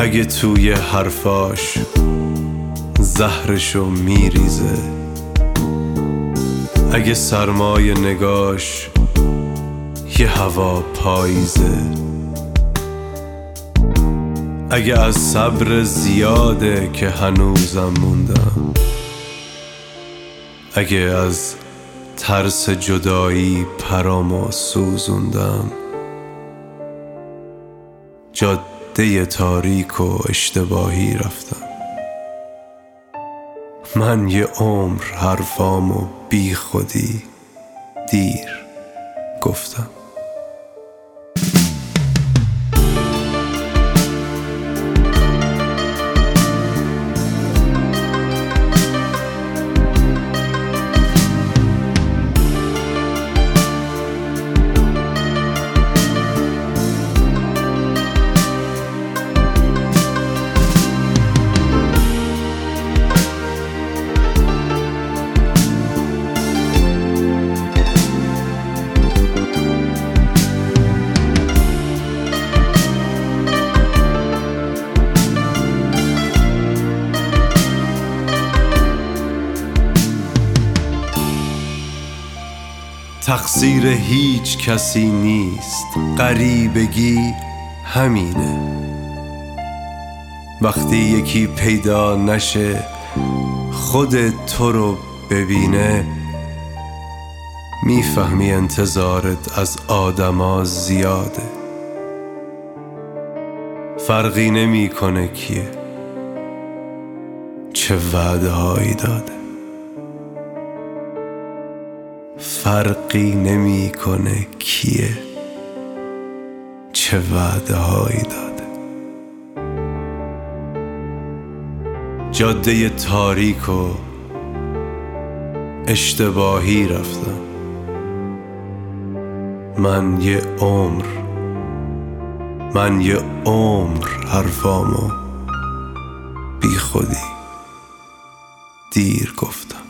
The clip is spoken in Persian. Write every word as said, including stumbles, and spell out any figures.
اگه توی حرفاش زهرشو میریزه، اگه سرمای نگاش یه هوا پاییزه، اگه از صبر زیاده که هنوزم موندم، اگه از ترس جدایی پرامو سوزوندم، جاده تاریک و اشتباهی رفتم. من یه عمر حرفامو بی خودی دیر گفتم. تقصیر هیچ کسی نیست، غریبگی همینه. وقتی یکی پیدا نشه خود تو رو ببینه، میفهمی انتظارت از آدما زیاده. فرقی نمیکنه کیه، چه وعده هایی داده. فرقی نمی کنه کیه، چه وعده هایی داده. جاده تاریک و اشتباهی رفتم. من یه عمر من یه عمر حرفامو بی خودی دیر گفتم.